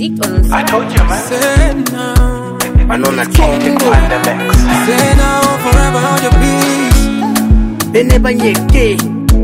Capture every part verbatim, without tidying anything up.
I told you, man. Say now. I know not changing on the mix. Say now, forever hold your peace. They never yet gay.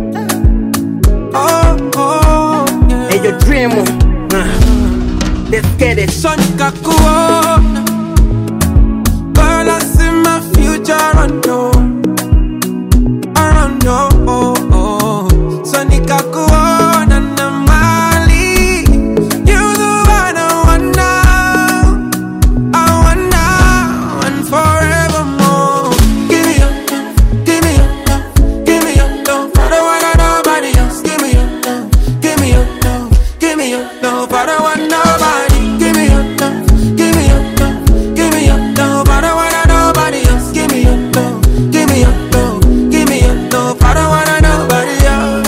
Oh, oh, yeah. Hey, your dream. Uh, let's get it. Sonica Kuona. Girl, I see my future around you. Around you. Oh, oh. Sonica Kuona na Mali. You the one I want now. I want now and forevermore. Give me your love. Give me your love. Give me your love. I don't want nobody else. Give me your love. Give me your love. Give me your love. I don't want nobody. Give me your love. Give me your love. Give me your love. I don't want nobody else. Give me your love. Give me your love. Give me your love. I don't want nobody else.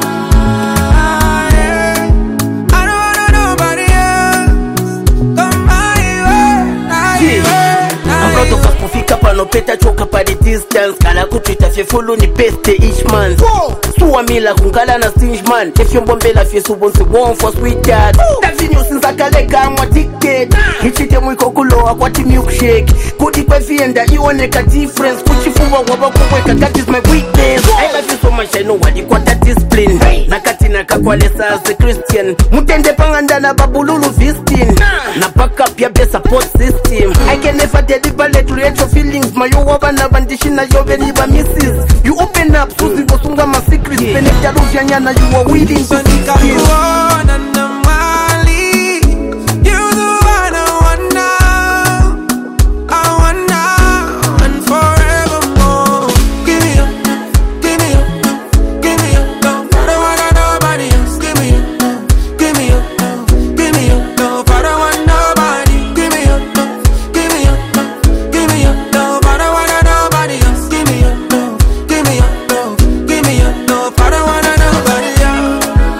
Yeah. I don't want nobody else. Come my way, my way, my I'm proud of way. us kufika pano peta choka pa the distance. Kala kutwita fye follow ni peste each man. Suwa mila kungala na stinge man. If you mbombela fye subonsi one for sweet dad. Davinyo sinza kaleka mwa ticket. Hichite mwiko kuloa kwa ti milkshake. Kudi kwa fienda iwoneka difference. Kuchifuwa waba kukweka that is my weakness. I love you so much I know what you got that discipline. Nakati nakakwalesa as a Christian. Mutende panganda na babululu vistin. Na back up ya best support system. I can never deliver let you your feelings. Mayo waba na bandishi na yo veniba misses. You open up suzi bosunga ma secrets. Benekta rufya nyana you are willing to Sonica give. Kuona na Mali. You the one I want now. I want now and forevermore. Give me your love. Give me your love. Give me your love. I don't want nobody else. Give me your love. Give me your love. Give me your love. I don't want nobody. Give me your love. Give me your love. Give me your love. I don't want nobody else. Give me your love. Give me your love. Give me your love. I don't want nobody else.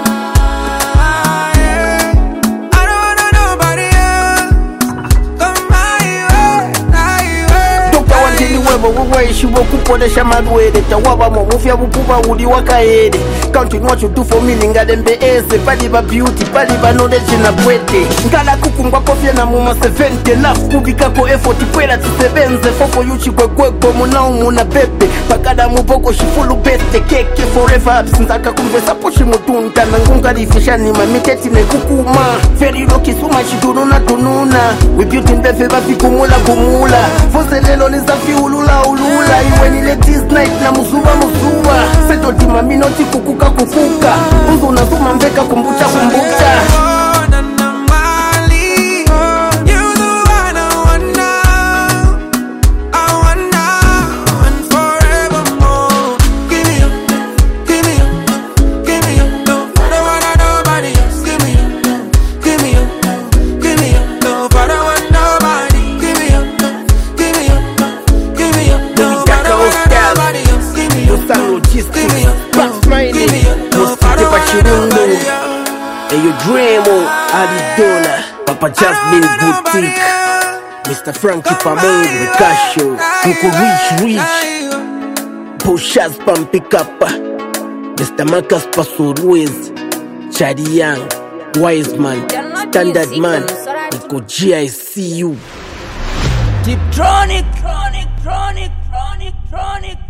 Yeah. I don't want nobody else. Come my way, my way. Toka wandini webo wewe ishi wokuponesha madwede. Tawaba mo mufya bukuba udi wakaede. Counting what you do for me ningadembe ese. Pali ba beauty, pali ba knowledge na bwete. Ngala kukumbwa kofia na muma seventy. Love kubika ko effort kwela tisebenze. Fofo yuchi kwe kweko munao muna pepe. Pakada muboko shifulu beste. Keke forever absinzaka kumvesa poshi mutunta. Nangunga rifishani mamiteti mekukuma. Feri roki suma shidununa tununa. We beauty mbefe bafi kumula kumula. Fose lelo nizafi ulula ulula. Iwe nile this night na musuwa musuwa. Seto tima minoti kukuka kukuka. Ungu nazuma mbeka kumbucha kumbucha. Kuona na Mali. You the one I want now. I want now and forevermore. Give me your love. Give me your love. Give me your love. I don't want nobody else. Give me your love. Give me your love. Give me your love. I don't want nobody. Give me your love. Give me your love. Give me your love. I don't want nobody else. Give me your Dostan love. Give me logistics. your Back love. Friday. Give me your love. I Mustite don't want Pachirundo. nobody else. And your Dremo, Arizona, Papa Jasmine Boutique, Mister Frankie Pamong, Ricasho, Uncle Rich Rich, Boshaz Pam Pickup, Mister Marcus Paso Ruiz, Chadi Young, Wiseman, Standard Man, Nico G, I see you. Deep Tronic, Tronic, Tronic, Tronic, Tronic.